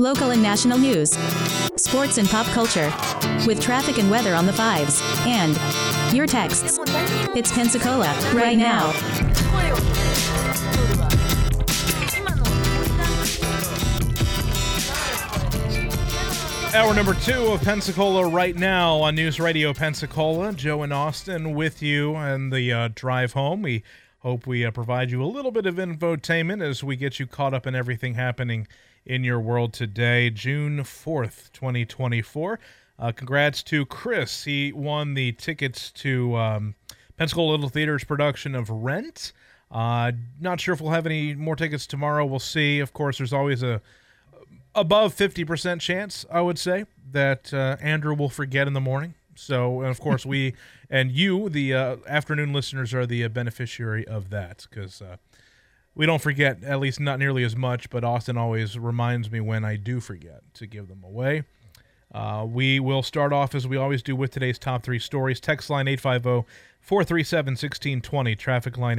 local and national news, sports and pop culture, with traffic and weather on the 5s, and your texts. It's Pensacola, right now. Hour number 2 of Pensacola right now on News Radio Pensacola. Joe and Austin with you and the drive home. We hope we provide you a little bit of infotainment as we get you caught up in everything happening in your world today, June 4th, 2024. Congrats to Chris. He won the tickets to Pensacola Little Theater's production of Rent. Not sure if we'll have any more tickets tomorrow. We'll see. Of course, there's always a above 50% chance, I would say, that Andrew will forget in the morning. So, and of course, we and you, the afternoon listeners, are the beneficiary of that because we don't forget, at least not nearly as much, but Austin always reminds me when I do forget to give them away. We will start off, as we always do, with today's top 3 stories. Text line 850-437-1620. Traffic line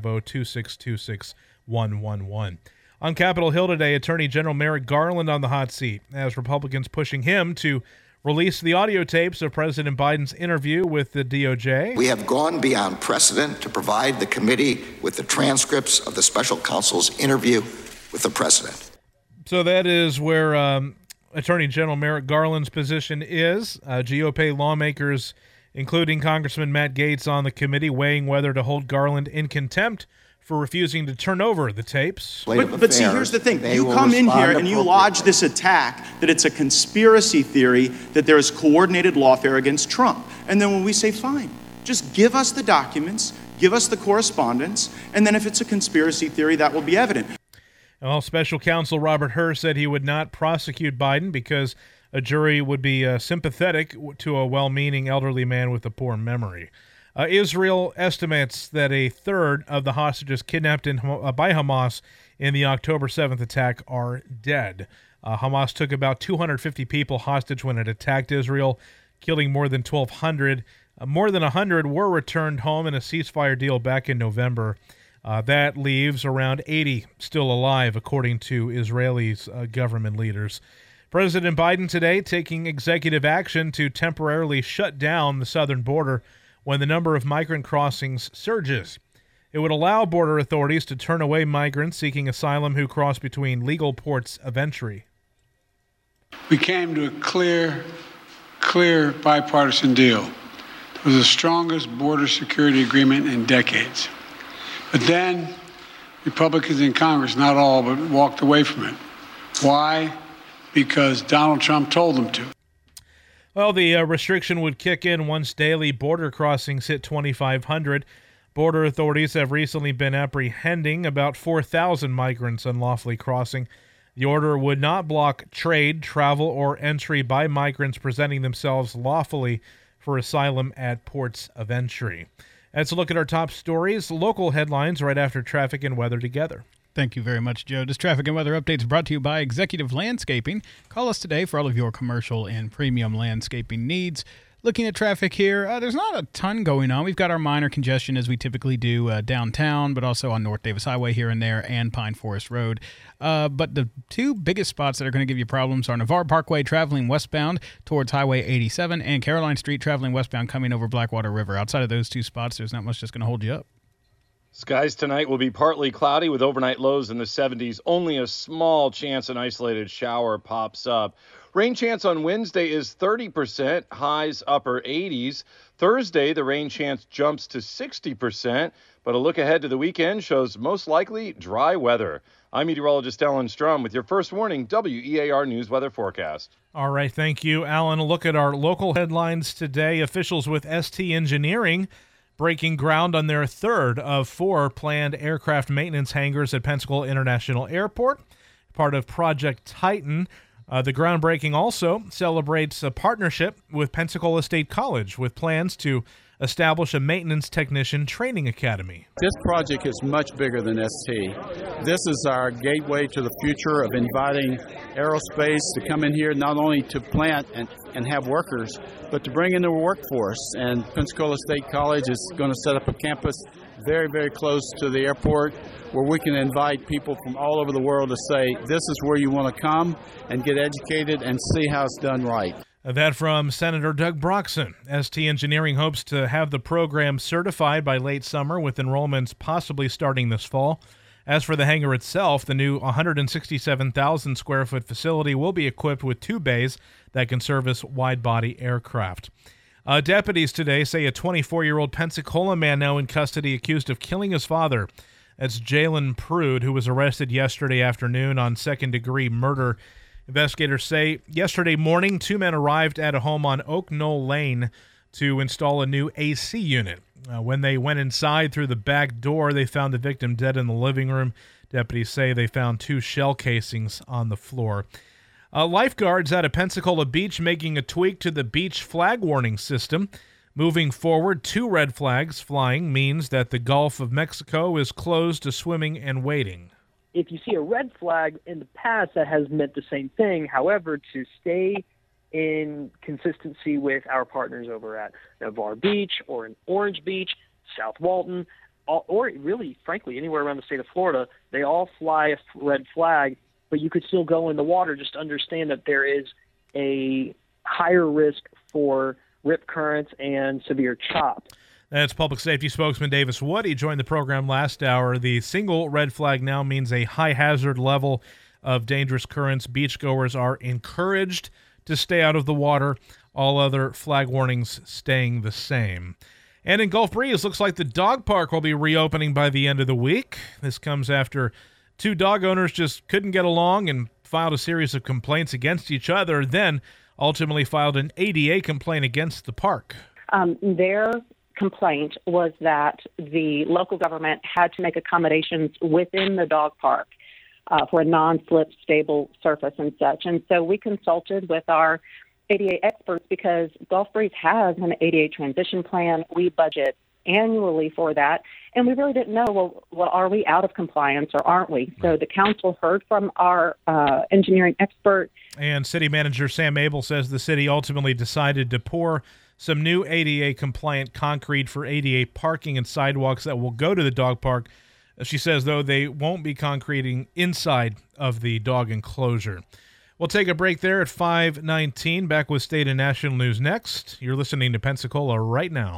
850-2626-111. On Capitol Hill today, Attorney General Merrick Garland on the hot seat as Republicans pushing him to release the audio tapes of President Biden's interview with the DOJ. We have gone beyond precedent to provide the committee with the transcripts of the special counsel's interview with the president. So that is where Attorney General Merrick Garland's position is. GOP lawmakers, including Congressman Matt Gaetz on the committee, weighing whether to hold Garland in contempt for refusing to turn over the tapes. But see, here's the thing. You come in here and you lodge this attack that it's a conspiracy theory that there is coordinated lawfare against Trump. And then when we say, fine, just give us the documents, give us the correspondence, and then if it's a conspiracy theory, that will be evident. Well, Special Counsel Robert Hur said he would not prosecute Biden because a jury would be sympathetic to a well-meaning elderly man with a poor memory. Israel estimates that a third of the hostages kidnapped by Hamas in the October 7th attack are dead. Hamas took about 250 people hostage when it attacked Israel, killing more than 1,200. More than 100 were returned home in a ceasefire deal back in November. That leaves around 80 still alive, according to Israelis' government leaders. President Biden today taking executive action to temporarily shut down the southern border when the number of migrant crossings surges. It would allow border authorities to turn away migrants seeking asylum who cross between legal ports of entry. We came to a clear bipartisan deal. It was the strongest border security agreement in decades. But then Republicans in Congress, not all, but walked away from it. Why? Because Donald Trump told them to. Well, the restriction would kick in once daily border crossings hit 2,500. Border authorities have recently been apprehending about 4,000 migrants unlawfully crossing. The order would not block trade, travel, or entry by migrants presenting themselves lawfully for asylum at ports of entry. Let's look at our top stories, local headlines right after traffic and weather together. Thank you very much, Joe. This traffic and weather update is brought to you by Executive Landscaping. Call us today for all of your commercial and premium landscaping needs. Looking at traffic here, there's not a ton going on. We've got our minor congestion as we typically do downtown, but also on North Davis Highway here and there and Pine Forest Road. But the two biggest spots that are going to give you problems are Navarre Parkway traveling westbound towards Highway 87 and Caroline Street traveling westbound coming over Blackwater River. Outside of those two spots, there's not much that's going to hold you up. Skies tonight will be partly cloudy with overnight lows in the 70s. Only a small chance an isolated shower pops up. Rain chance on Wednesday is 30%, highs upper 80s. Thursday, the rain chance jumps to 60%, but a look ahead to the weekend shows most likely dry weather. I'm meteorologist Alan Strum with your first warning WEAR News Weather Forecast. All right, thank you, Alan. A look at our local headlines today. Officials with ST Engineering breaking ground on their third of 4 planned aircraft maintenance hangars at Pensacola International Airport, part of Project Titan. The groundbreaking also celebrates a partnership with Pensacola State College with plans to establish a maintenance technician training academy. This project is much bigger than ST. This is our gateway to the future of inviting aerospace to come in here not only to plant and have workers, but to bring in the workforce. And Pensacola State College is going to set up a campus very, very close to the airport where we can invite people from all over the world to say, this is where you want to come and get educated and see how it's done right. That from Senator Doug Broxson. ST Engineering hopes to have the program certified by late summer, with enrollments possibly starting this fall. As for the hangar itself, the new 167,000 square foot facility will be equipped with 2 bays that can service wide-body aircraft. Deputies today say a 24-year-old Pensacola man now in custody accused of killing his father. That's Jalen Prude, who was arrested yesterday afternoon on second-degree murder. Investigators say yesterday morning, 2 men arrived at a home on Oak Knoll Lane to install a new AC unit. When they went inside through the back door, they found the victim dead in the living room. Deputies say they found 2 shell casings on the floor. Lifeguards out of Pensacola Beach making a tweak to the beach flag warning system. Moving forward, 2 red flags flying means that the Gulf of Mexico is closed to swimming and wading. If you see a red flag in the past, that has meant the same thing. However, to stay in consistency with our partners over at Navarre Beach or in Orange Beach, South Walton, or really, frankly, anywhere around the state of Florida, they all fly a red flag, but you could still go in the water. Just understand that there is a higher risk for rip currents and severe chop. That's Public Safety Spokesman Davis Wood. He joined the program last hour. The single red flag now means a high hazard level of dangerous currents. Beachgoers are encouraged to stay out of the water. All other flag warnings staying the same. And in Gulf Breeze, looks like the dog park will be reopening by the end of the week. This comes after 2 dog owners just couldn't get along and filed a series of complaints against each other, then ultimately filed an ADA complaint against the park. Their complaint was that the local government had to make accommodations within the dog park for a non-slip stable surface and such. And so we consulted with our ADA experts because Gulf Breeze has an ADA transition plan. We budget annually for that. And we really didn't know, well, are we out of compliance or aren't we? So the council heard from our engineering expert. And city manager Sam Abel says the city ultimately decided to pour some new ADA-compliant concrete for ADA parking and sidewalks that will go to the dog park. She says, though, they won't be concreting inside of the dog enclosure. We'll take a break there at 5:19. Back with state and national news next. You're listening to Pensacola Right Now.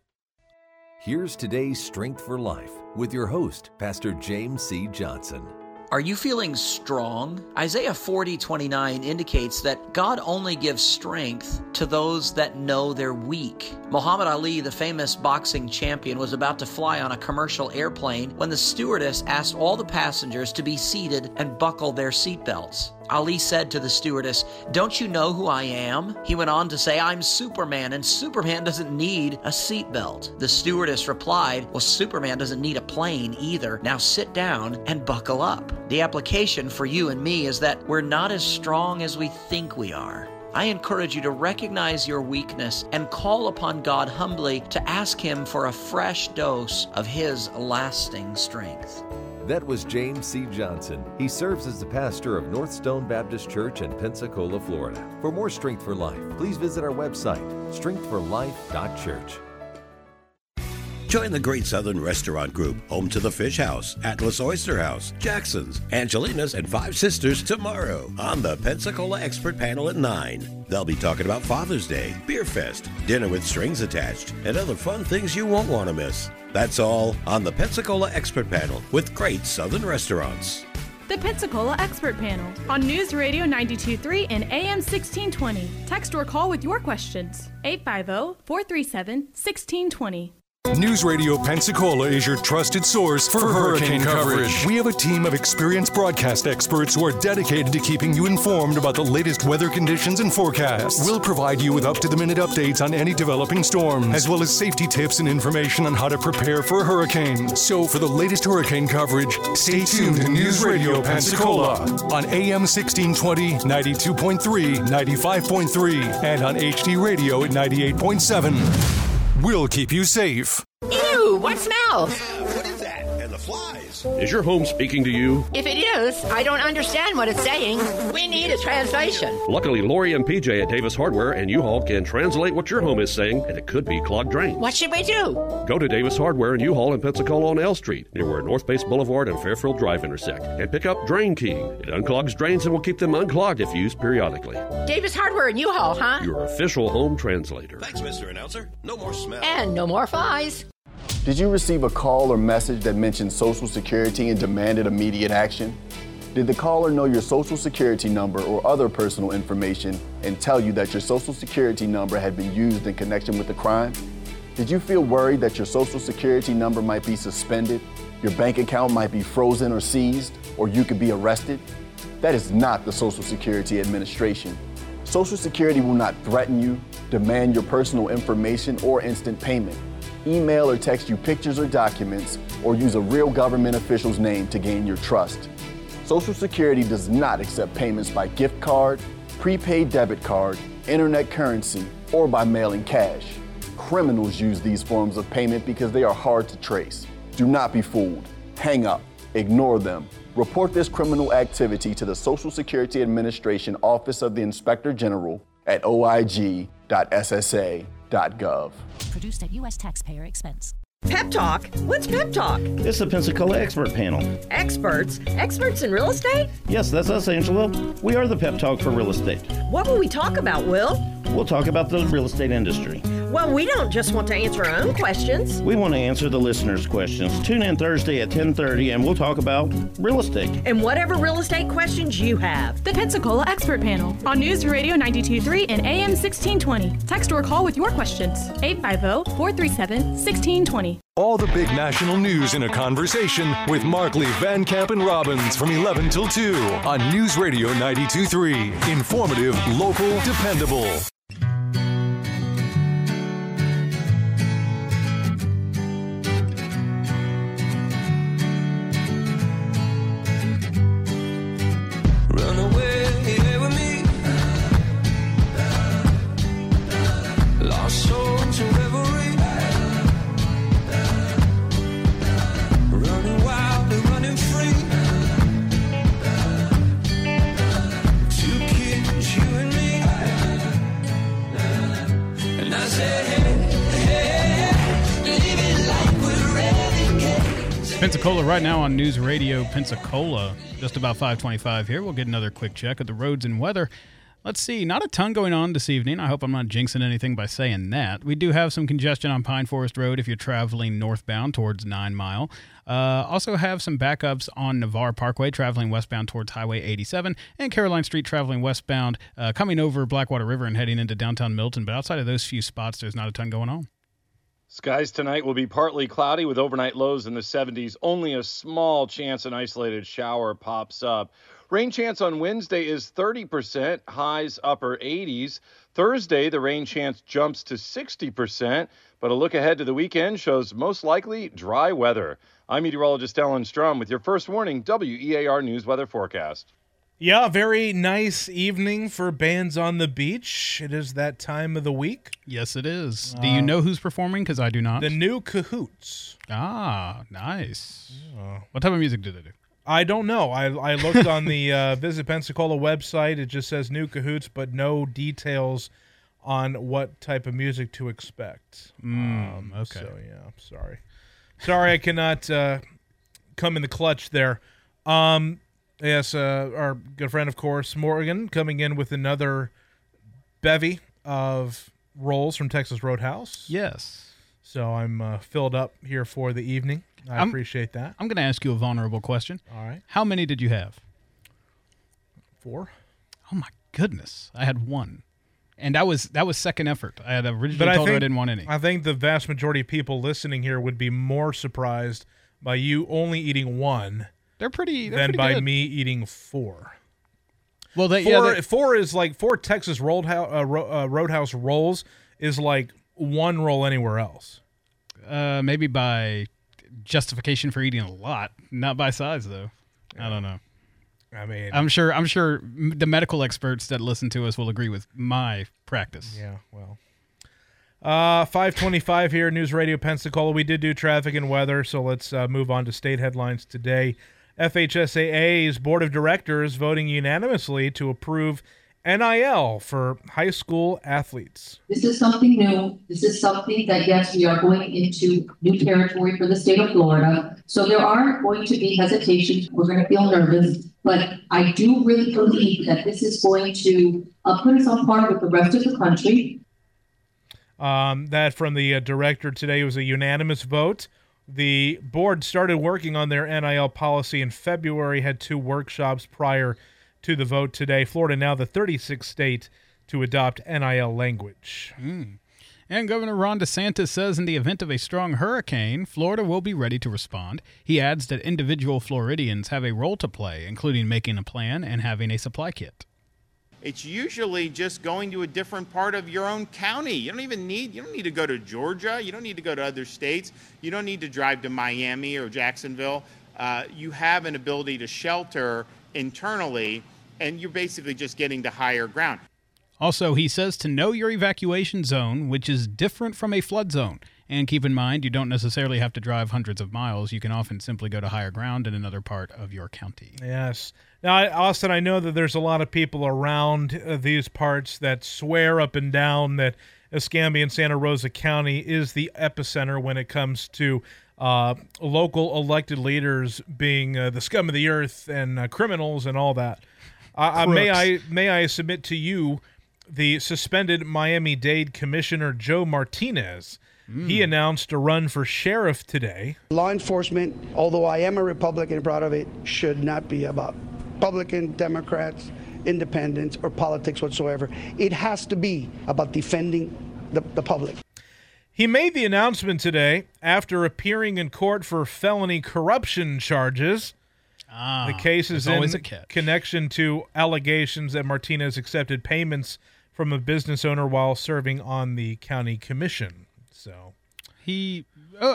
Here's today's Strength for Life with your host, Pastor James C. Johnson. Are you feeling strong? Isaiah 40:29 indicates that God only gives strength to those that know they're weak. Muhammad Ali, the famous boxing champion, was about to fly on a commercial airplane when the stewardess asked all the passengers to be seated and buckle their seatbelts. Ali said to the stewardess, "Don't you know who I am?" He went on to say, "I'm Superman, and Superman doesn't need a seatbelt." The stewardess replied, "Well, Superman doesn't need a plane either. Now sit down and buckle up." The application for you and me is that we're not as strong as we think we are. I encourage you to recognize your weakness and call upon God humbly to ask Him for a fresh dose of His lasting strength. That was James C. Johnson. He serves as the pastor of North Stone Baptist Church in Pensacola, Florida. For more Strength for Life, please visit our website, strengthforlife.church. Join the Great Southern Restaurant Group, home to the Fish House, Atlas Oyster House, Jackson's, Angelina's, and Five Sisters tomorrow on the Pensacola Expert Panel at 9. They'll be talking about Father's Day, Beer Fest, dinner with strings attached, and other fun things you won't want to miss. That's all on the Pensacola Expert Panel with Great Southern Restaurants. The Pensacola Expert Panel on News Radio 92.3 and AM 1620. Text or call with your questions. 850-437-1620. News Radio Pensacola is your trusted source for hurricane coverage. We have a team of experienced broadcast experts who are dedicated to keeping you informed about the latest weather conditions and forecasts. We'll provide you with up-to-the-minute updates on any developing storms, as well as safety tips and information on how to prepare for a hurricane. So for the latest hurricane coverage, stay tuned to News Radio Pensacola on AM 1620, 92.3, 95.3, and on HD Radio at 98.7. We'll keep you safe. Ew, what smells? What is that? And the flies. Is your home speaking to you? If it is, I don't understand what it's saying. We need a translation. Luckily, Lori and PJ at Davis Hardware and U-Haul can translate what your home is saying, and it could be clogged drains. What should we do? Go to Davis Hardware and U-Haul in Pensacola on L Street, near where North Base Boulevard and Fairfield Drive intersect, and pick up Drain Keying. It unclogs drains and will keep them unclogged if used periodically. Davis Hardware and U-Haul, huh? Your official home translator. Thanks, Mr. Announcer. No more smell. And no more flies. Did you receive a call or message that mentioned Social Security and demanded immediate action? Did the caller know your Social Security number or other personal information and tell you that your Social Security number had been used in connection with the crime? Did you feel worried that your Social Security number might be suspended, your bank account might be frozen or seized, or you could be arrested? That is not the Social Security Administration. Social Security will not threaten you, demand your personal information, or instant payment. Email or text you pictures or documents, or use a real government official's name to gain your trust. Social Security does not accept payments by gift card, prepaid debit card, internet currency, or by mailing cash. Criminals use these forms of payment because they are hard to trace. Do not be fooled. Hang up. Ignore them. Report this criminal activity to the Social Security Administration Office of the Inspector General at oig.ssa.gov. Produced at U.S. taxpayer expense. Pep Talk? What's Pep Talk? It's the Pensacola Expert Panel. Experts? Experts in real estate? Yes, that's us, Angela. We are the Pep Talk for real estate. What will we talk about, Will? We'll talk about the real estate industry. Well, we don't just want to answer our own questions. We want to answer the listeners' questions. Tune in Thursday at 10:30 and we'll talk about real estate. And whatever real estate questions you have. The Pensacola Expert Panel on News Radio 92.3 and AM 1620. Text or call with your questions. 850-437-1620. All the big national news in a conversation with Markley, Van Camp, and Robbins from 11 till 2 on News Radio 92.3. Informative, local, dependable. Run away with me. Lost soul to reverie. Running wild and running free. Two kids, you and me. And I say, hey, live it like we're renegades. Pensacola right now on News Radio Pensacola. Just about 5:25 here. We'll get another quick check of the roads and weather. Let's see, not a ton going on this evening. I hope I'm not jinxing anything by saying that. We do have some congestion on Pine Forest Road if you're traveling northbound towards 9 Mile. Also have some backups on Navarre Parkway traveling westbound towards Highway 87 and Caroline Street traveling westbound coming over Blackwater River and heading into downtown Milton. But outside of those few spots, there's not a ton going on. Skies tonight will be partly cloudy with overnight lows in the 70s. Only a small chance an isolated shower pops up. Rain chance on Wednesday is 30%, highs upper 80s. Thursday, the rain chance jumps to 60%, but a look ahead to the weekend shows most likely dry weather. I'm meteorologist Alan Strum with your first warning WEAR News Weather Forecast. Yeah, very nice evening for bands on the beach. It is that time of the week. Yes, it is. Do you know who's performing? Because I do not. The New Cahoots. Ah, nice. What type of music do they do? I don't know. I looked on the Visit Pensacola website. It just says New Cahoots, but no details on what type of music to expect. Okay. So, yeah, sorry I cannot come in the clutch there. Yes, our good friend, of course, Morgan, coming in with another bevy of rolls from Texas Roadhouse. Yes. So I'm filled up here for the evening. I appreciate that. I'm going to ask you a vulnerable question. All right. How many did you have? 4. Oh, my goodness. I had 1. And that was second effort. I had originally told her I didn't want any. I think the vast majority of people listening here would be more surprised by you only eating 1. They're pretty than by good. me eating 4. Well, 4 is like 4 Texas Roadhouse rolls is like 1 roll anywhere else. Maybe by justification for eating a lot, not by size though. Yeah. I don't know. I mean, I'm sure the medical experts that listen to us will agree with my practice. Yeah, well. 5:25 here, News Radio Pensacola. We did do traffic and weather, so let's move on to state headlines today. FHSAA's Board of Directors voting unanimously to approve NIL for high school athletes. This is something new. This is something that, yes, we are going into new territory for the state of Florida. So there are going to be hesitations. We're going to feel nervous. But I do really believe that this is going to put us on par with the rest of the country. That from the director today was a unanimous vote. The board started working on their NIL policy in February, had 2 workshops prior to the vote today. Florida now the 36th state to adopt NIL language. And Governor Ron DeSantis says in the event of a strong hurricane, Florida will be ready to respond. He adds that individual Floridians have a role to play, including making a plan and having a supply kit. It's usually just going to a different part of your own county. You don't need to go to Georgia. You don't need to go to other states. You don't need to drive to Miami or Jacksonville. You have an ability to shelter internally, and you're basically just getting to higher ground. Also, he says to know your evacuation zone, which is different from a flood zone. And keep in mind, you don't necessarily have to drive hundreds of miles. You can often simply go to higher ground in another part of your county. Yes. Now, Austin, I know that there's a lot of people around these parts that swear up and down that Escambia and Santa Rosa County is the epicenter when it comes to local elected leaders being the scum of the earth and criminals and all that. May I submit to you the suspended Miami-Dade Commissioner Joe Martinez. He announced a run for sheriff today. Law enforcement, although I am a Republican, proud of it, should not be about Republican, Democrats, independents, or politics whatsoever. It has to be about defending the public. He made the announcement today after appearing in court for felony corruption charges. The case is in connection to allegations that Martinez accepted payments from a business owner while serving on the county commission. So he'd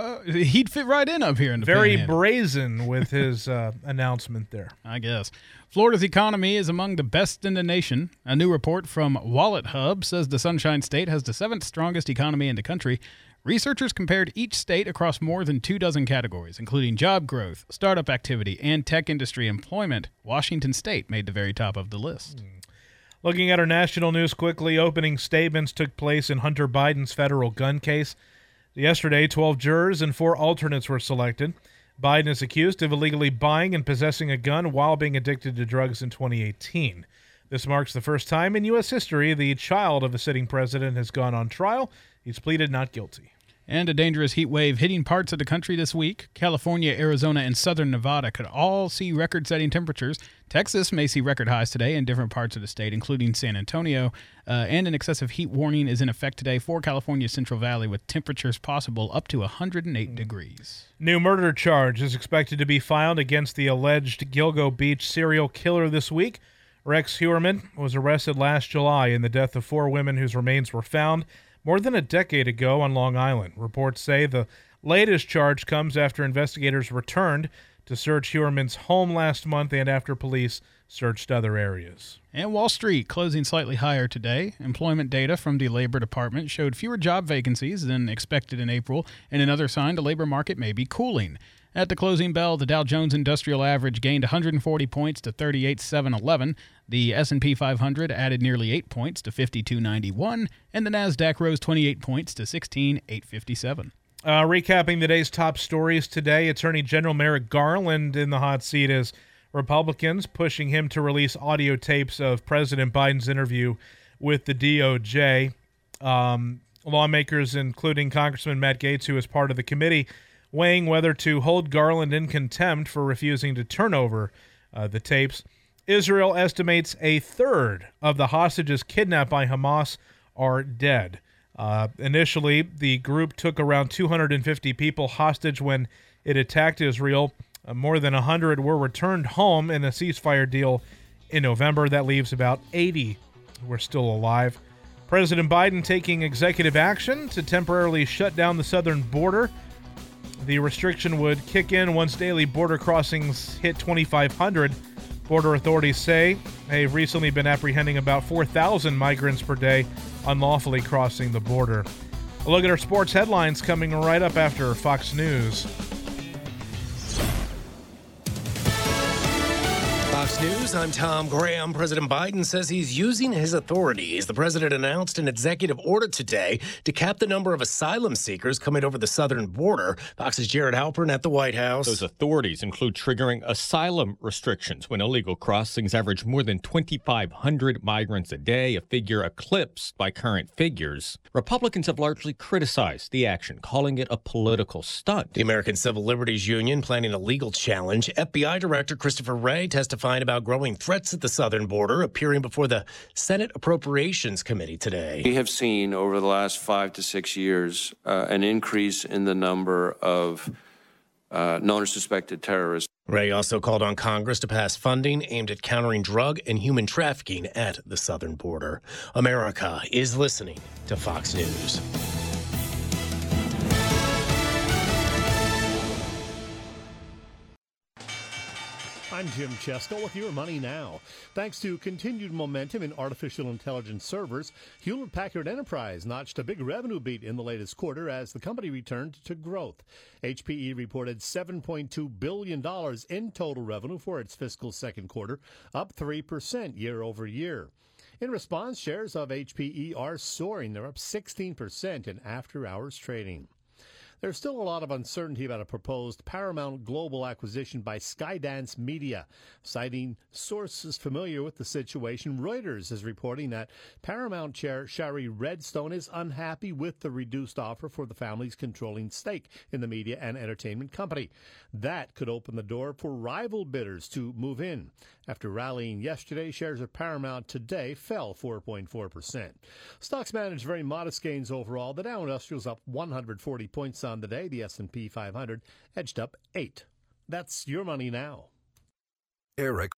fit right in up here in the very Panhandle. brazen with his announcement there. I guess. Florida's economy is among the best in the nation. A new report from Wallet Hub says the Sunshine State has the 7th strongest economy in the country. Researchers compared each state across more than 24 categories, including job growth, startup activity, and tech industry employment. Washington State made the very top of the list. Looking at our national news quickly, opening statements took place in Hunter Biden's federal gun case. Yesterday, 12 jurors and 4 alternates were selected. Biden is accused of illegally buying and possessing a gun while being addicted to drugs in 2018. This marks the first time in U.S. history the child of a sitting president has gone on trial. He's pleaded not guilty. And a dangerous heat wave hitting parts of the country this week. California, Arizona, and southern Nevada could all see record-setting temperatures. Texas may see record highs today in different parts of the state, including San Antonio. And an excessive heat warning is in effect today for California's Central Valley, with temperatures possible up to 108 degrees. New murder charge is expected to be filed against the alleged Gilgo Beach serial killer this week. Rex Heuermann was arrested last July in the death of 4 women whose remains were found more than a decade ago on Long Island. Reports say the latest charge comes after investigators returned to search Heuermann's home last month and after police searched other areas. And Wall Street closing slightly higher today. Employment data from the Labor Department showed fewer job vacancies than expected in April, and another sign the labor market may be cooling. At the closing bell, the Dow Jones Industrial Average gained 140 points to 38,711. The S&P 500 added nearly 8 points to 5291, and the Nasdaq rose 28 points to 16,857. Recapping the day's top stories today, Attorney General Merrick Garland in the hot seat as Republicans pushing him to release audio tapes of President Biden's interview with the DOJ. Lawmakers, including Congressman Matt Gaetz, who is part of the committee, weighing whether to hold Garland in contempt for refusing to turn over the tapes. Israel estimates a third of the hostages kidnapped by Hamas are dead. Initially, the group took around 250 people hostage when it attacked Israel. More than 100 were returned home in a ceasefire deal in November. That leaves about 80 who are still alive. President Biden taking executive action to temporarily shut down the southern border. The restriction would kick in once daily border crossings hit 2,500. Border authorities say they've recently been apprehending about 4,000 migrants per day unlawfully crossing the border. A look at our sports headlines coming right up after Fox News. Fox News, I'm Tom Graham. President Biden says he's using his authorities. The president announced an executive order today to cap the number of asylum seekers coming over the southern border. Fox's Jared Halpern at the White House. Those authorities include triggering asylum restrictions when illegal crossings average more than 2,500 migrants a day, a figure eclipsed by current figures. Republicans have largely criticized the action, calling it a political stunt. The American Civil Liberties Union planning a legal challenge. FBI Director Christopher Wray testifying about growing threats at the southern border, appearing before the Senate Appropriations Committee today. We have seen over the last 5 to 6 years an increase in the number of known or suspected terrorists. Wray also called on Congress to pass funding aimed at countering drug and human trafficking at the southern border. America is listening to Fox News. I'm Jim Chesko with your Money Now. Thanks to continued momentum in artificial intelligence servers, Hewlett-Packard Enterprise notched a big revenue beat in the latest quarter as the company returned to growth. HPE reported $7.2 billion in total revenue for its fiscal second quarter, up 3% year over year. In response, shares of HPE are soaring. They're up 16% in after-hours trading. There's still a lot of uncertainty about a proposed Paramount Global acquisition by Skydance Media. Citing sources familiar with the situation, Reuters is reporting that Paramount chair Shari Redstone is unhappy with the reduced offer for the family's controlling stake in the media and entertainment company. That could open the door for rival bidders to move in. After rallying yesterday, shares of Paramount today fell 4.4%. Stocks managed very modest gains overall. The Dow Industrial's up 140 points on the day. The S&P 500 edged up 8. That's your Money Now. Eric.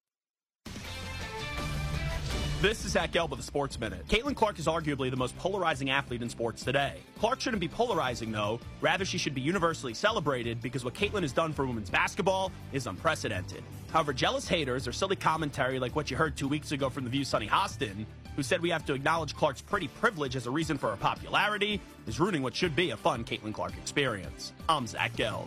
This is Zach Gelb with the Sports Minute. Caitlin Clark is arguably the most polarizing athlete in sports today. Clark shouldn't be polarizing, though. Rather, she should be universally celebrated because what Caitlin has done for women's basketball is unprecedented. However, jealous haters or silly commentary like what you heard 2 weeks ago from The View's Sonny Hostin, who said we have to acknowledge Clark's pretty privilege as a reason for her popularity, is ruining what should be a fun Caitlin Clark experience. I'm Zach Gelb.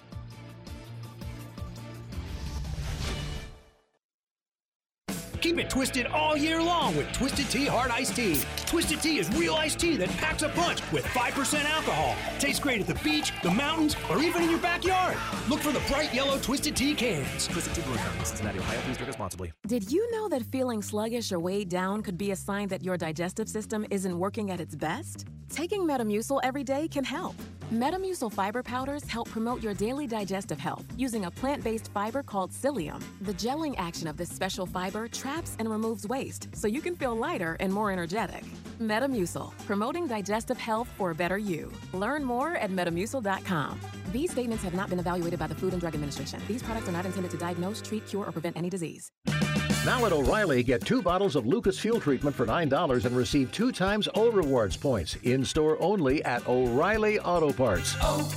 Keep it twisted all year long with Twisted Tea Hard Iced Tea. Twisted Tea is real iced tea that packs a punch with 5% alcohol. Tastes great at the beach, the mountains, or even in your backyard. Look for the bright yellow Twisted Tea cans. Twisted Tea Brewing Company, Cincinnati, Ohio. Please drink responsibly. Did you know that feeling sluggish or weighed down could be a sign that your digestive system isn't working at its best? Taking Metamucil every day can help. Metamucil fiber powders help promote your daily digestive health using a plant-based fiber called psyllium. The gelling action of this special fiber traps and removes waste so you can feel lighter and more energetic. Metamucil, promoting digestive health for a better you. Learn more at metamucil.com. These statements have not been evaluated by the Food and Drug Administration. These products are not intended to diagnose, treat, cure, or prevent any disease. Now at O'Reilly, get 2 bottles of Lucas Fuel Treatment for $9 and receive 2 times O Rewards points. In-store only at O'Reilly Auto Parts.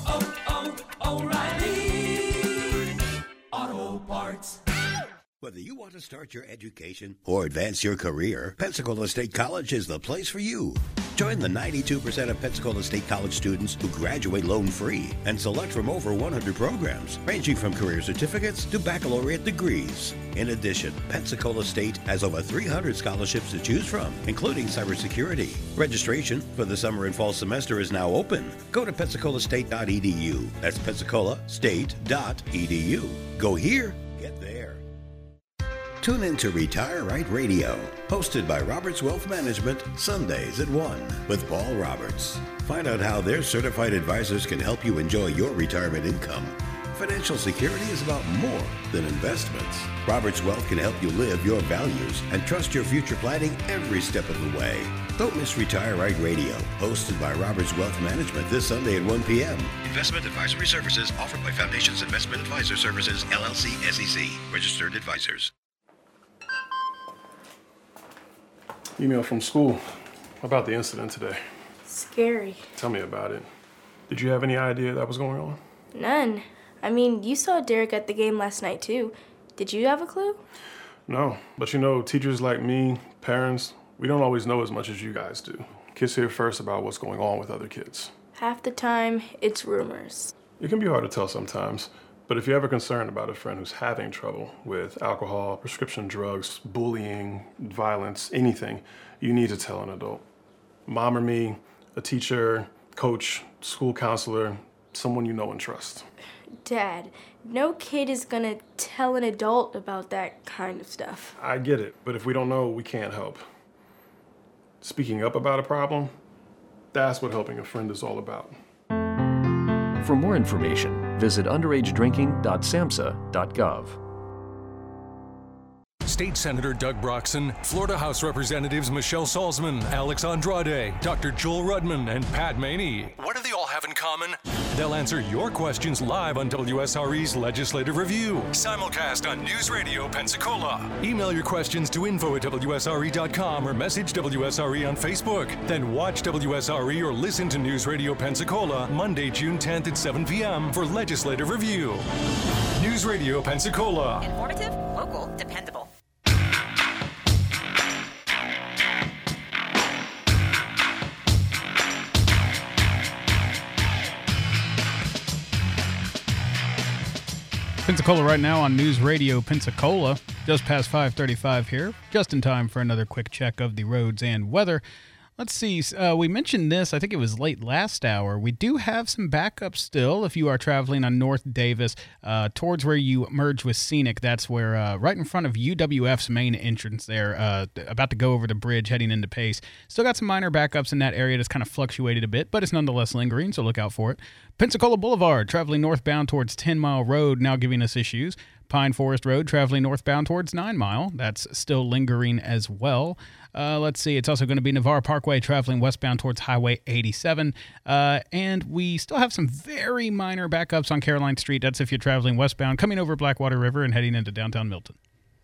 O'Reilly Auto Parts. Whether you want to start your education or advance your career, Pensacola State College is the place for you. Join the 92% of Pensacola State College students who graduate loan-free and select from over 100 programs, ranging from career certificates to baccalaureate degrees. In addition, Pensacola State has over 300 scholarships to choose from, including cybersecurity. Registration for the summer and fall semester is now open. Go to pensacolastate.edu. That's pensacolastate.edu. Go here, get there. Tune in to Retire Right Radio, hosted by Roberts Wealth Management, Sundays at 1 with Paul Roberts. Find out how their certified advisors can help you enjoy your retirement income. Financial security is about more than investments. Roberts Wealth can help you live your values and trust your future planning every step of the way. Don't miss Retire Right Radio, hosted by Roberts Wealth Management this Sunday at 1 p.m. Investment advisory services offered by Foundations Investment Advisor Services, LLC, SEC. Registered advisors. Email from school about the incident today. Scary. Tell me about it. Did you have any idea that was going on? None. I mean, you saw Derek at the game last night, too. Did you have a clue? No, but you know, teachers like me, parents, we don't always know as much as you guys do. Kids hear first about what's going on with other kids. Half the time, it's rumors. It can be hard to tell sometimes, but if you're ever concerned about a friend who's having trouble with alcohol, prescription drugs, bullying, violence, anything, you need to tell an adult. Mom or me, a teacher, coach, school counselor, someone you know and trust. Dad, no kid is gonna tell an adult about that kind of stuff. I get it, but if we don't know, we can't help. Speaking up about a problem, that's what helping a friend is all about. For more information, visit underagedrinking.samhsa.gov. State Senator Doug Broxson, Florida House Representatives Michelle Salzman, Alex Andrade, Dr. Joel Rudman, and Pat Maney. What do they all have in common? They'll answer your questions live on WSRE's Legislative Review, simulcast on News Radio Pensacola. Email your questions to info@WSRE.com or message WSRE on Facebook. Then watch WSRE or listen to News Radio Pensacola Monday, June 10th at 7 p.m. for Legislative Review. News Radio Pensacola. Informative, local, dependable. Pensacola right now on News Radio Pensacola, just past 5:35 here, just in time for another quick check of the roads and weather. Let's see, we mentioned this, I think it was late last hour. We do have some backups still if you are traveling on North Davis towards where you merge with Scenic. That's where, right in front of UWF's main entrance there, about to go over the bridge heading into Pace. Still got some minor backups in that area that's kind of fluctuated a bit, but it's nonetheless lingering, so look out for it. Pensacola Boulevard, traveling northbound towards 10 Mile Road, now giving us issues. Pine Forest Road, traveling northbound towards 9 Mile. That's still lingering as well. Let's see. It's also going to be Navarre Parkway, traveling westbound towards Highway 87. And we still have some very minor backups on Caroline Street. That's if you're traveling westbound, coming over Blackwater River and heading into downtown Milton.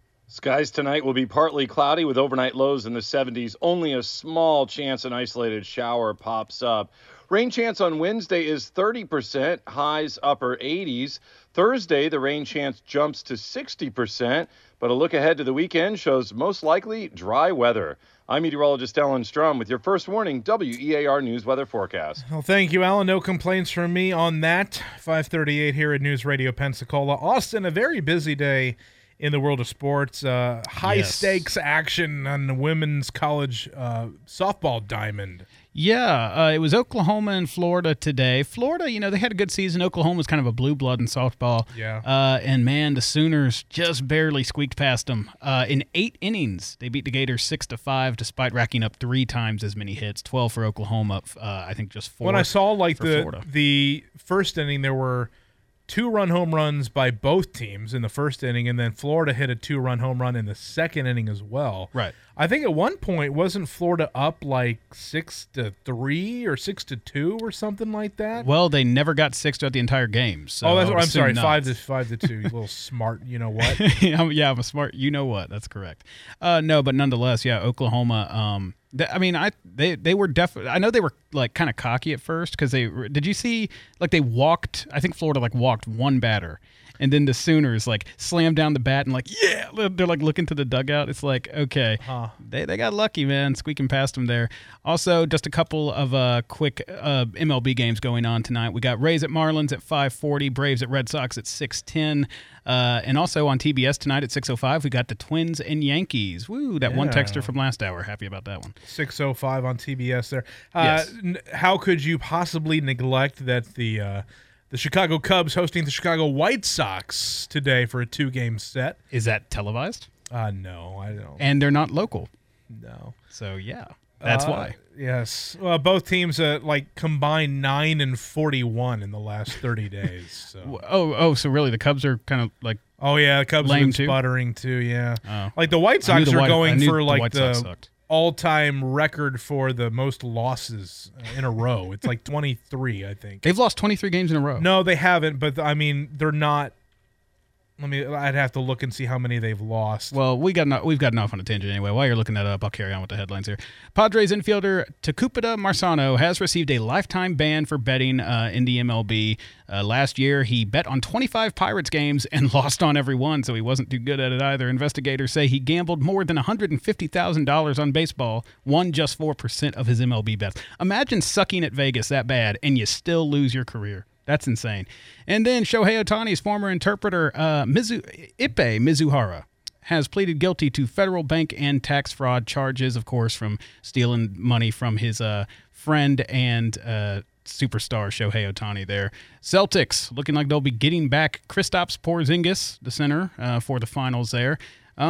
Skies tonight will be partly cloudy with overnight lows in the 70s. Only a small chance an isolated shower pops up. Rain chance on Wednesday is 30%, highs upper 80s. Thursday, the rain chance jumps to 60%, but a look ahead to the weekend shows most likely dry weather. I'm meteorologist Alan Strum with your first warning WEAR News Weather Forecast. Well, thank you, Alan. No complaints from me on that. 5:38 here at News Radio Pensacola. Austin, a very busy day in the world of sports. High-stakes action on the women's college softball diamond. Yeah, it was Oklahoma and Florida today. Florida, they had a good season. Oklahoma was kind of a blue blood in softball. Yeah. And, man, the Sooners just barely squeaked past them. In 8 innings, they beat the Gators 6-5 despite racking up 3 times as many hits, 12 for Oklahoma, I think just 4 When I saw Florida. the first inning, there were 2-run home runs by both teams in the first inning, and then Florida hit a 2-run home run in the second inning as well. Right. I think at one point, wasn't Florida up like 6-3 or 6-2 or something like that? Well, they never got 6 throughout the entire game. So that's what I'm sorry, not. 5-2. You little smart, you know what? Yeah, I'm a smart. You know what? That's correct. No, but nonetheless, yeah, Oklahoma. They were definitely. I know they were like kind of cocky at first because did you see like they walked? I think Florida walked one batter. And then the Sooners slammed down the bat and yeah, they're looking to the dugout. It's okay, they got lucky, man, squeaking past them there. Also, just a couple of quick MLB games going on tonight. We got Rays at Marlins at 5:40, Braves at Red Sox at 6:10, and also on TBS tonight at 6:05, we got the Twins and Yankees. Woo, that one texter from last hour. Happy about that one. 6:05 on TBS there. Yes. How could you possibly neglect that the Chicago Cubs hosting the Chicago White Sox today for a 2-game set? Is that televised? No, I don't. And they're not local. No. So, yeah, that's why. Yes. Well, both teams combined 9-41 in the last 30 days. So. So really the Cubs are kind of Oh, yeah, the Cubs are sputtering too, yeah. The White Sox are going for the all-time record for the most losses in a row. It's 23, I think. They've lost 23 games in a row. No, they haven't, but, they're not I'd have to look and see how many they've lost. Well, we've got enough on a tangent anyway. While you're looking that up, I'll carry on with the headlines here. Padres infielder Tucupita Marçano has received a lifetime ban for betting in the MLB. Last year, he bet on 25 Pirates games and lost on every one, so he wasn't too good at it either. Investigators say he gambled more than $150,000 on baseball, won just 4% of his MLB bets. Imagine sucking at Vegas that bad, and you still lose your career. That's insane. And then Shohei Ohtani's former interpreter, Ippei Mizuhara, has pleaded guilty to federal bank and tax fraud charges, of course, from stealing money from his friend and superstar Shohei Ohtani there. Celtics looking like they'll be getting back Kristaps Porzingis, the center, for the finals there.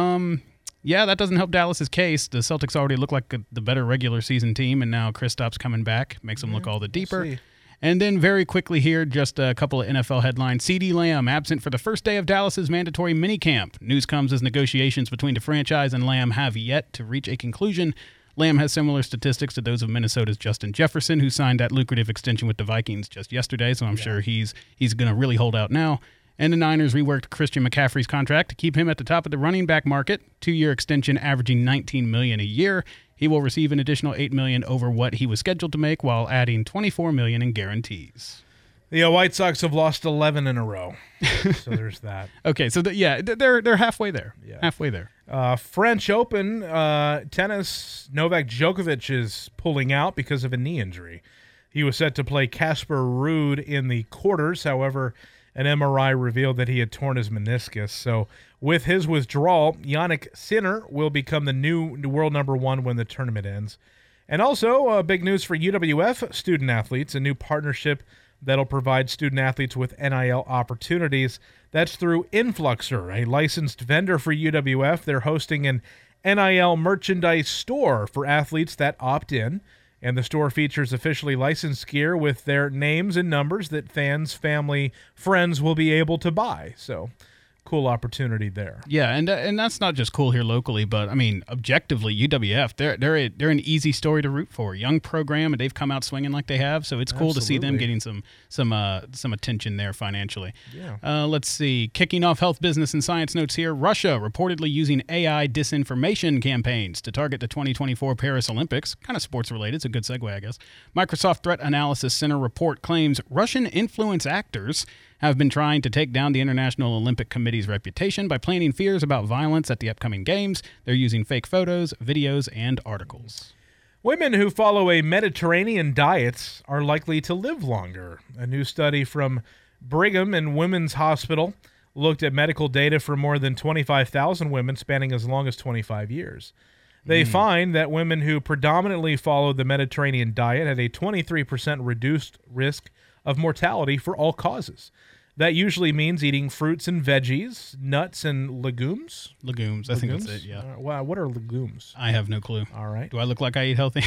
Yeah, that doesn't help Dallas's case. The Celtics already look like the better regular season team, and now Kristaps coming back makes them look all the deeper. We'll see. And then very quickly here, just a couple of NFL headlines. CeeDee Lamb absent for the first day of Dallas's mandatory minicamp. News comes as negotiations between the franchise and Lamb have yet to reach a conclusion. Lamb has similar statistics to those of Minnesota's Justin Jefferson, who signed that lucrative extension with the Vikings just yesterday, so I'm sure he's going to really hold out now. And the Niners reworked Christian McCaffrey's contract to keep him at the top of the running back market. 2-year extension averaging $19 million a year. He will receive an additional $8 million over what he was scheduled to make, while adding $24 million in guarantees. The White Sox have lost 11 in a row, so there's that. Okay, so they're halfway there. Yeah. Halfway there. French Open tennis. Novak Djokovic is pulling out because of a knee injury. He was set to play Casper Ruud in the quarters. However, an MRI revealed that he had torn his meniscus. So with his withdrawal, Yannick Sinner will become the new world number one when the tournament ends. And also, big news for UWF student athletes, a new partnership that'll provide student athletes with NIL opportunities. That's through Influxer, a licensed vendor for UWF. They're hosting an NIL merchandise store for athletes that opt in. And the store features officially licensed gear with their names and numbers that fans, family, friends will be able to buy. So, cool opportunity there. Yeah, and that's not just cool here locally, but I mean, objectively, UWF, they're an easy story to root for. Young program, and they've come out swinging like they have, so it's cool to see them getting some attention there financially. Yeah. Let's see. Kicking off health, business, and science notes here. Russia reportedly using AI disinformation campaigns to target the 2024 Paris Olympics. Kind of sports related. It's a good segue, I guess. Microsoft Threat Analysis Center report claims Russian influence actors have been trying to take down the International Olympic Committee's reputation by planting fears about violence at the upcoming games. They're using fake photos, videos, and articles. Women who follow a Mediterranean diet are likely to live longer. A new study from Brigham and Women's Hospital looked at medical data for more than 25,000 women spanning as long as 25 years. They find that women who predominantly followed the Mediterranean diet had a 23% reduced risk of mortality for all causes. That usually means eating fruits and veggies, nuts and legumes. Legumes, I think that's it, yeah. Wow, what are legumes? I have no clue. All right. Do I look like I eat healthy?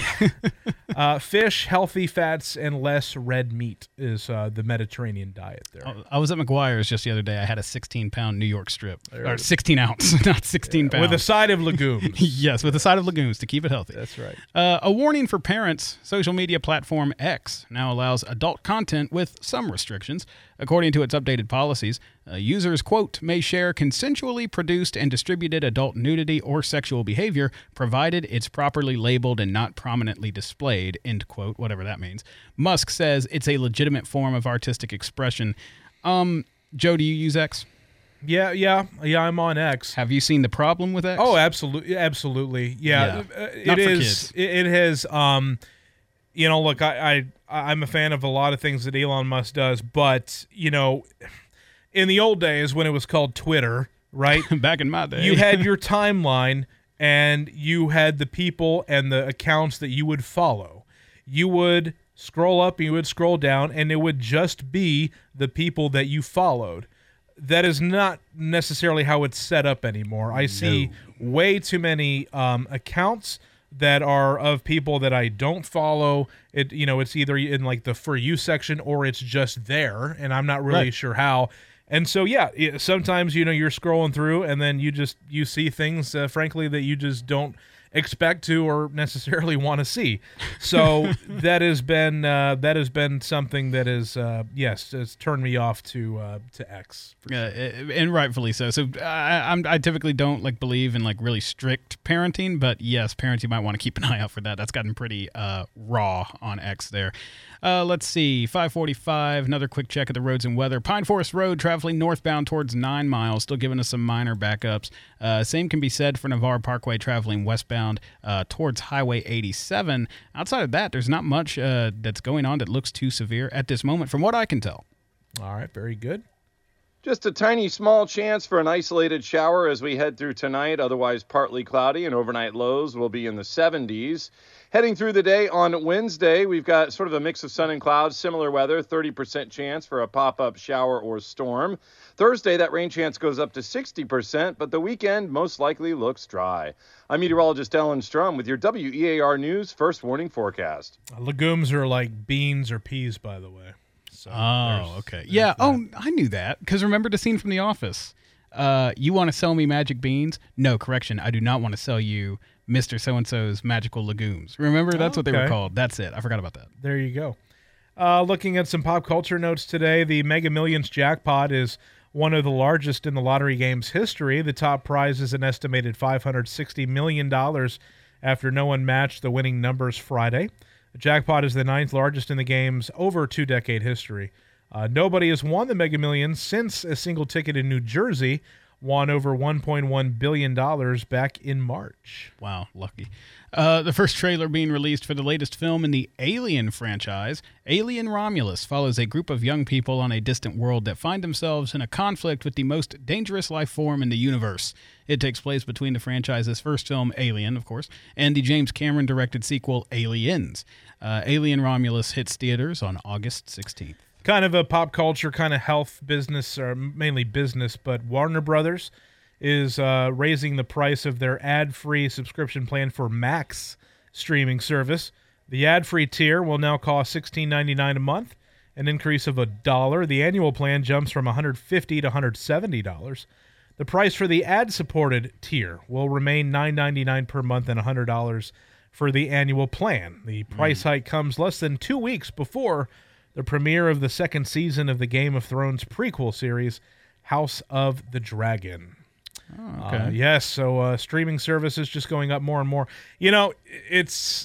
Fish, healthy fats, and less red meat is the Mediterranean diet there. I was at McGuire's just the other day. I had a 16-pound New York strip. Or 16 ounce, not 16 pounds. With a side of legumes. Yes, with a side of legumes to keep it healthy. That's right. A warning for parents. Social media platform X now allows adult content with some restrictions. According to its updated policies, users, quote, may share consensually produced and distributed adult nudity or sexual behavior, provided it's properly labeled and not prominently displayed, end quote, whatever that means. Musk says it's a legitimate form of artistic expression. Joe, do you use X? Yeah, I'm on X. Have you seen the problem with X? Oh, absolutely. Yeah. Not for kids. It has, look, I'm a fan of a lot of things that Elon Musk does, but, in the old days when it was called Twitter, right? Back in my day. You had your timeline and you had the people and the accounts that you would follow. You would scroll up, you would scroll down, and it would just be the people that you followed. That is not necessarily how it's set up anymore. I see way too many accounts that are of people that I don't follow. It's either in like the For You section or it's just there, and I'm not really sure how. And so, sometimes, you're scrolling through and then you see things, frankly, that you just don't expect to or necessarily want to see. So that has been something that is has turned me off to X. And rightfully so. So I typically don't believe in really strict parenting, but yes, parents, you might want to keep an eye out for that. That's gotten pretty raw on X there. Let's see, 5:45. Another quick check of the roads and weather. Pine Forest Road traveling northbound towards 9 miles, still giving us some minor backups. Same can be said for Navarre Parkway traveling westbound towards Highway 87. Outside of that, there's not much that's going on that looks too severe at this moment, from what I can tell. All right, very good. Just a tiny small chance for an isolated shower as we head through tonight. Otherwise, partly cloudy, and overnight lows will be in the 70s. Heading through the day on Wednesday, we've got sort of a mix of sun and clouds, similar weather, 30% chance for a pop-up shower or storm. Thursday, that rain chance goes up to 60%, but the weekend most likely looks dry. I'm meteorologist Ellen Strum with your WEAR News First Warning Forecast. Legumes are like beans or peas, by the way. So okay. Yeah. Oh, I knew that, because remember the scene from The Office? You want to sell me magic beans? No, correction. I do not want to sell you Mr. So-and-so's magical legumes. Remember? That's what they were called. That's it. I forgot about that. There you go. Looking at some pop culture notes today, the Mega Millions jackpot is one of the largest in the lottery game's history. The top prize is an estimated $560 million after no one matched the winning numbers Friday. The jackpot is the 9th largest in the game's over 2-decade history. Nobody has won the Mega Millions since a single ticket in New Jersey won over $1.1 billion back in March. Wow, lucky. The first trailer being released for the latest film in the Alien franchise, Alien Romulus, follows a group of young people on a distant world that find themselves in a conflict with the most dangerous life form in the universe. It takes place between the franchise's first film, Alien, of course, and the James Cameron-directed sequel, Aliens. Alien Romulus hits theaters on August 16th. Kind of a pop culture, kind of health business, or mainly business, but Warner Brothers is raising the price of their ad-free subscription plan for Max streaming service. The ad-free tier will now cost $16.99 a month, an increase of $1. The annual plan jumps from $150 to $170. The price for the ad-supported tier will remain $9.99 per month and $100 for the annual plan. The price hike comes less than 2 weeks before the premiere of the second season of the Game of Thrones prequel series, House of the Dragon. Oh, okay. Yes, so streaming services just going up more and more. You know, it's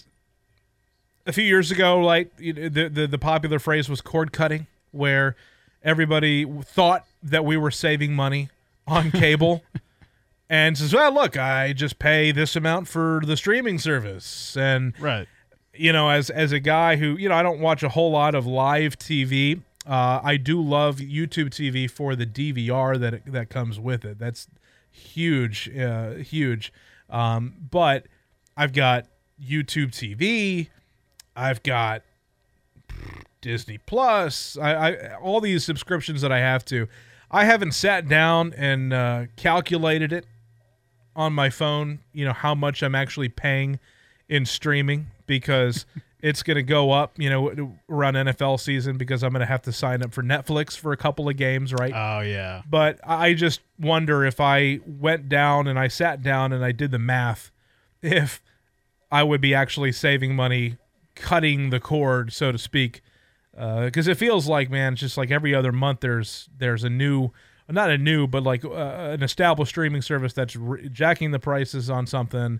a few years ago, the popular phrase was cord cutting, where everybody thought that we were saving money on cable and says, well, look, I just pay this amount for the streaming service. And right. You know, as a guy who, I don't watch a whole lot of live TV. I do love YouTube TV for the DVR that comes with it. That's huge, huge. But I've got YouTube TV. I've got Disney Plus. I all these subscriptions that I have to. I haven't sat down and calculated it on my phone, how much I'm actually paying in streaming, because it's going to go up, around NFL season, because I'm going to have to sign up for Netflix for a couple of games, right? Oh, yeah. But I just wonder, if I went down and I sat down and I did the math, if I would be actually saving money, cutting the cord, so to speak, because it feels like, man, it's just like every other month there's a new, not a new, but like an established streaming service that's jacking the prices on something.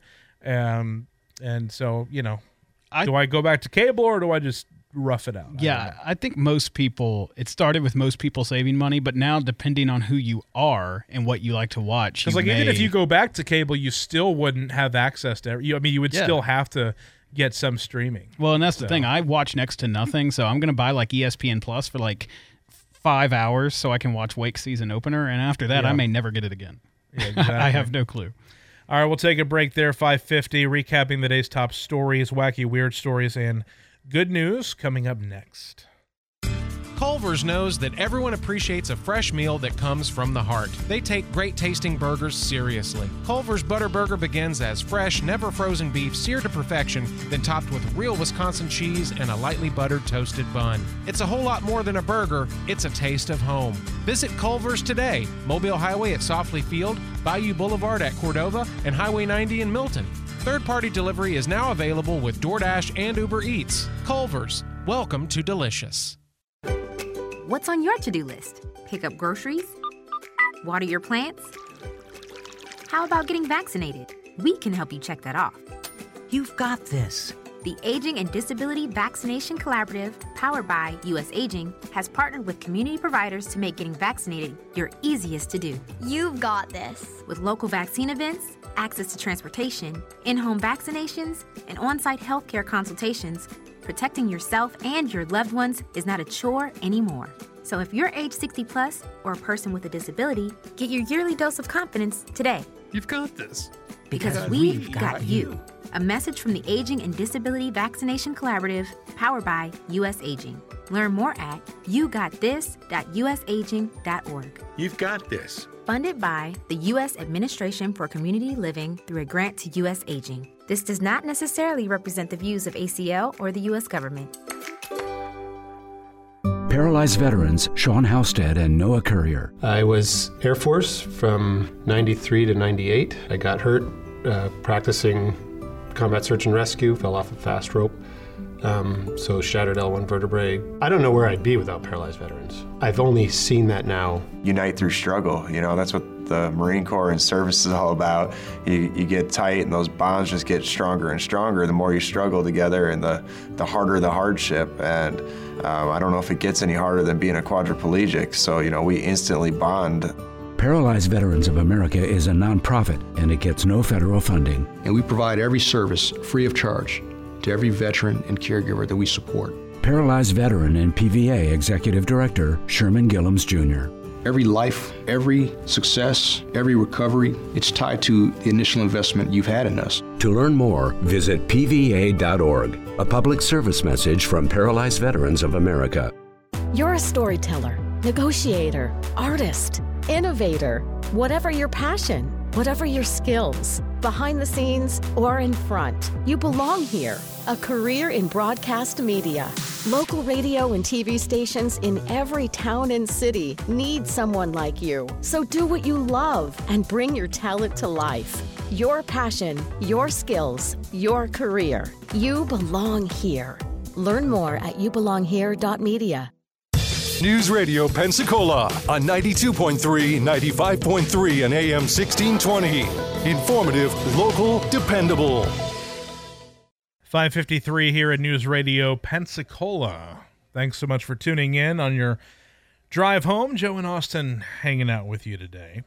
And so, do I go back to cable, or do I just rough it out? Yeah, I think most people, it started with most people saving money, but now depending on who you are and what you like to watch. Because even if you go back to cable, you still wouldn't have access to you would still have to get some streaming. Well, and that's the thing. I watch next to nothing, so I'm going to buy ESPN Plus for 5 hours so I can watch Wake season opener, and after that, I may never get it again. Yeah, exactly. I have no clue. All right, we'll take a break there, 5:50, recapping the day's top stories, wacky, weird stories, and good news coming up next. Culver's knows that everyone appreciates a fresh meal that comes from the heart. They take great-tasting burgers seriously. Culver's Butter Burger begins as fresh, never-frozen beef seared to perfection, then topped with real Wisconsin cheese and a lightly buttered toasted bun. It's a whole lot more than a burger. It's a taste of home. Visit Culver's today. Mobile Highway at Softly Field, Bayou Boulevard at Cordova, and Highway 90 in Milton. Third-party delivery is now available with DoorDash and Uber Eats. Culver's, welcome to delicious. What's on your to-do list? Pick up groceries? Water your plants? How about getting vaccinated? We can help you check that off. You've got this. The Aging and Disability Vaccination Collaborative, powered by U.S. Aging, has partnered with community providers to make getting vaccinated your easiest to do. You've got this. With local vaccine events, access to transportation, in-home vaccinations, and on-site healthcare consultations, protecting yourself and your loved ones is not a chore anymore. So if you're age 60 plus or a person with a disability, get your yearly dose of confidence today. You've got this. Because we've got you. A message from the Aging and Disability Vaccination Collaborative, powered by U.S. Aging. Learn more at yougottthis.usaging.org. You've got this. Funded by the U.S. Administration for Community Living through a grant to U.S. Aging. This does not necessarily represent the views of ACL or the U.S. government. Paralyzed veterans Sean Halstead and Noah Courier. I was Air Force from 93 to 98. I got hurt practicing combat search and rescue, fell off a fast rope, so shattered L1 vertebrae. I don't know where I'd be without paralyzed veterans. I've only seen that now. Unite through struggle, that's what the Marine Corps and service is all about. You get tight and those bonds just get stronger and stronger the more you struggle together, and the harder the hardship. And I don't know if it gets any harder than being a quadriplegic, so we instantly bond. Paralyzed Veterans of America is a nonprofit, and it gets no federal funding. And we provide every service free of charge to every veteran and caregiver that we support. Paralyzed veteran and PVA Executive Director Sherman Gillums Jr. Every life, every success, every recovery, it's tied to the initial investment you've had in us. To learn more, visit pva.org. A public service message from Paralyzed Veterans of America. You're a storyteller, negotiator, artist, innovator. Whatever your passion, whatever your skills, behind the scenes or in front, you belong here. A career in broadcast media. Local radio and TV stations in every town and city need someone like you. So do what you love and bring your talent to life. Your passion, your skills, your career. You belong here. Learn more at youbelonghere.media. News Radio Pensacola on 92.3, 95.3 and AM 1620. Informative, local, dependable. 5:53 here at News Radio Pensacola. Thanks so much for tuning in on your drive home. Joe and Austin hanging out with you today.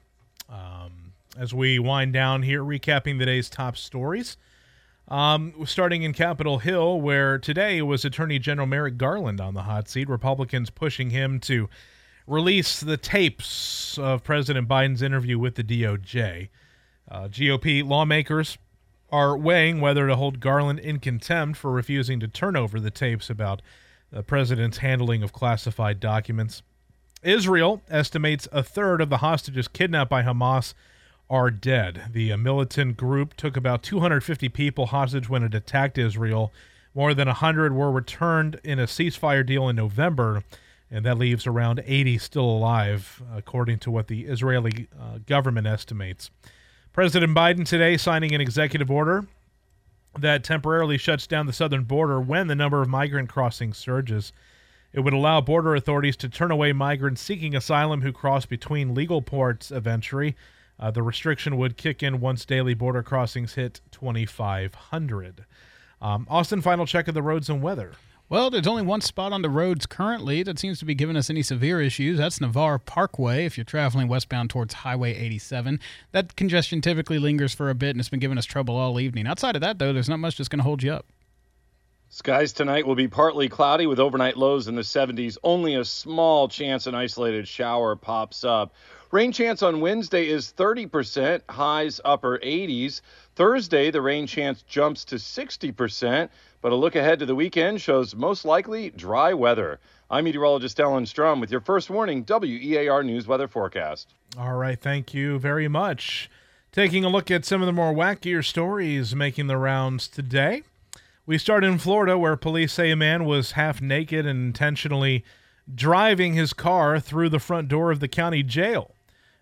As we wind down here, recapping today's top stories. Starting in Capitol Hill, where today was Attorney General Merrick Garland on the hot seat. Republicans pushing him to release the tapes of President Biden's interview with the DOJ. GOP lawmakers are weighing whether to hold Garland in contempt for refusing to turn over the tapes about the president's handling of classified documents. Israel estimates a third of the hostages kidnapped by Hamas are dead. The militant group took about 250 people hostage when it attacked Israel. More than 100 were returned in a ceasefire deal in November, and that leaves around 80 still alive, according to what the Israeli government estimates. President Biden today signing an executive order that temporarily shuts down the southern border when the number of migrant crossings surges. It would allow border authorities to turn away migrants seeking asylum who cross between legal ports of entry. The restriction would kick in once daily border crossings hit 2,500. Austin, final check of the roads and weather. Well, there's only one spot on the roads currently that seems to be giving us any severe issues. That's Navarre Parkway if you're traveling westbound towards Highway 87. That congestion typically lingers for a bit, and it's been giving us trouble all evening. Outside of that, though, there's not much that's going to hold you up. Skies tonight will be partly cloudy with overnight lows in the 70s. Only a small chance an isolated shower pops up. Rain chance on Wednesday is 30%, highs upper 80s. Thursday, the rain chance jumps to 60%, but a look ahead to the weekend shows most likely dry weather. I'm meteorologist Ellen Strum with your first warning WEAR News Weather Forecast. All right, thank you very much. Taking a look at some of the more wackier stories making the rounds today. We start in Florida, where police say a man was half naked and intentionally driving his car through the front door of the county jail.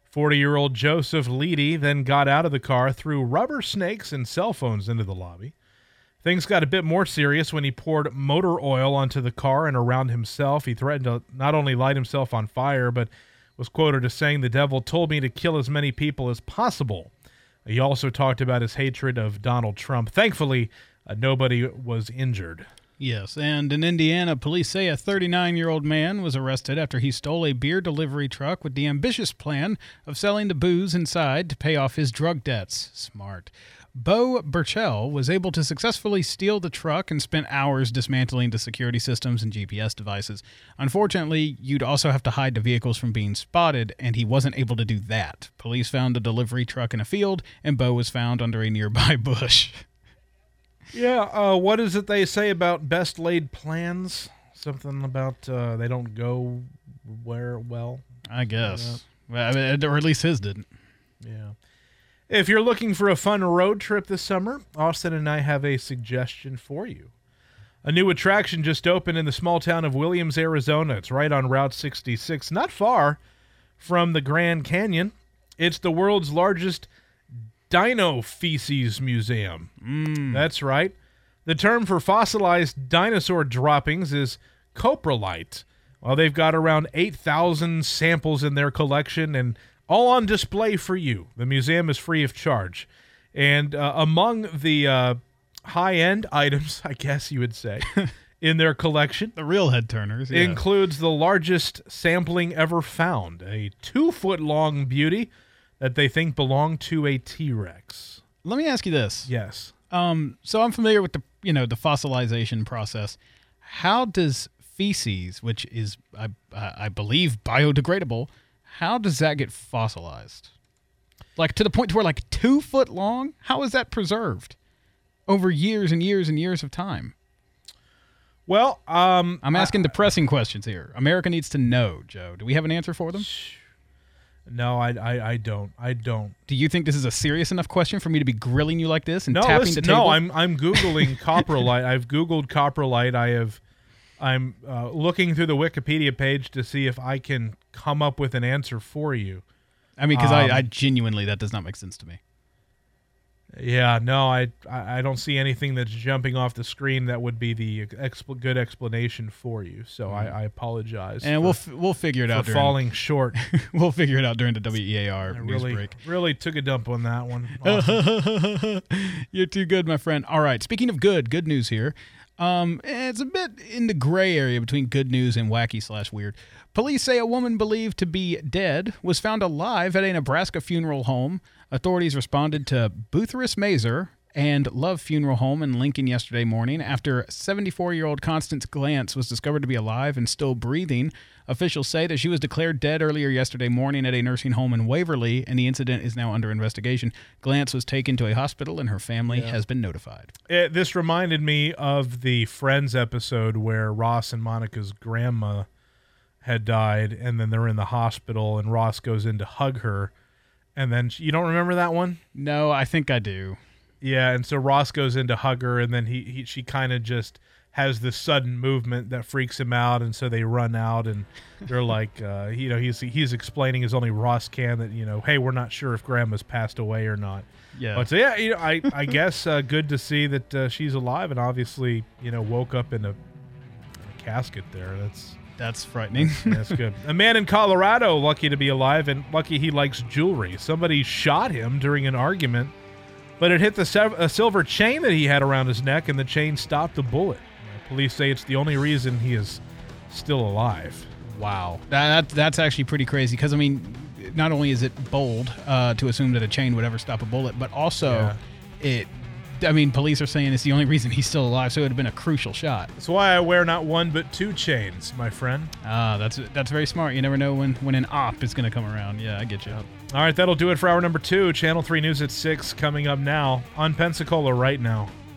40-year-old Joseph Leedy then got out of the car, threw rubber snakes and cell phones into the lobby. Things got a bit more serious when he poured motor oil onto the car and around himself. He threatened to not only light himself on fire, but was quoted as saying, "The devil told me to kill as many people as possible." He also talked about his hatred of Donald Trump. Thankfully, nobody was injured. Yes, and in Indiana, police say a 39-year-old man was arrested after he stole a beer delivery truck with the ambitious plan of selling the booze inside to pay off his drug debts. Smart. Bo Burchell was able to successfully steal the truck and spent hours dismantling the security systems and GPS devices. Unfortunately, you'd also have to hide the vehicles from being spotted, and he wasn't able to do that. Police found the delivery truck in a field, and Bo was found under a nearby bush. Yeah, what is it they say about best laid plans? Something about they don't go where well? I guess. Well, I mean, or at least his didn't. Yeah. If you're looking for a fun road trip this summer, Austin and I have a suggestion for you. A new attraction just opened in the small town of Williams, Arizona. It's right on Route 66, not far from the Grand Canyon. It's the world's largest dino feces museum. That's right. The term for fossilized dinosaur droppings is coprolite. Well, they've got around 8,000 samples in their collection and all on display for you. The museum is free of charge. And among the high-end items, I guess you would say, in their collection, the real head turners, yeah, includes the largest sampling ever found, a 2-foot-long beauty that they think belonged to a T-Rex. Let me ask you this. Yes. So I'm familiar with the fossilization process. How does feces, which is I believe biodegradable, how does that get fossilized? Like to the point to where 2 foot long? How is that preserved over years and years and years of time? Well, I'm asking depressing questions here. America needs to know, Joe. Do we have an answer for them? No, I don't. Do you think this is a serious enough question for me to be grilling you like this and no, tapping listen, the table? No, I'm Googling coprolite. I've Googled coprolite. I'm looking through the Wikipedia page to see if I can come up with an answer for you. I mean, because I genuinely, that does not make sense to me. Yeah, no, I don't see anything that's jumping off the screen that would be the good explanation for you. So I apologize. And we'll figure it out. For falling short. We'll figure it out during the WEAR news break. Really took a dump on that one. Awesome. You're too good, my friend. All right, speaking of good news here. It's a bit in the gray area between good news and wacky/weird. Police say a woman believed to be dead was found alive at a Nebraska funeral home. Authorities responded to Boothris Mazer and Love Funeral Home in Lincoln yesterday morning after 74-year-old Constance Glantz was discovered to be alive and still breathing. Officials say that she was declared dead earlier yesterday morning at a nursing home in Waverly, and the incident is now under investigation. Glantz was taken to a hospital, and her family has been notified. This reminded me of the Friends episode where Ross and Monica's grandma had died, and then they're in the hospital, and Ross goes in to hug her, and then you don't remember that one? No, I think I do. Yeah, and so Ross goes in to hug her, and then she kind of just has this sudden movement that freaks him out, and so they run out, and they're like, he's explaining as only Ross can that, hey, we're not sure if Grandma's passed away or not. Yeah. But so, yeah, I guess good to see that she's alive, and obviously, woke up in a casket there. That's frightening. That's good. A man in Colorado, lucky to be alive, and lucky he likes jewelry. Somebody shot him during an argument, but it hit a silver chain that he had around his neck, and the chain stopped the bullet. Police say it's the only reason he is still alive. Wow. That's actually pretty crazy because, I mean, not only is it bold to assume that a chain would ever stop a bullet, but also police are saying it's the only reason he's still alive, so it would have been a crucial shot. That's why I wear not one but two chains, my friend. That's very smart. You never know when an op is going to come around. Yeah, I get you. All right, that'll do it for hour number 2. Channel 3 News at 6 coming up now on Pensacola right now.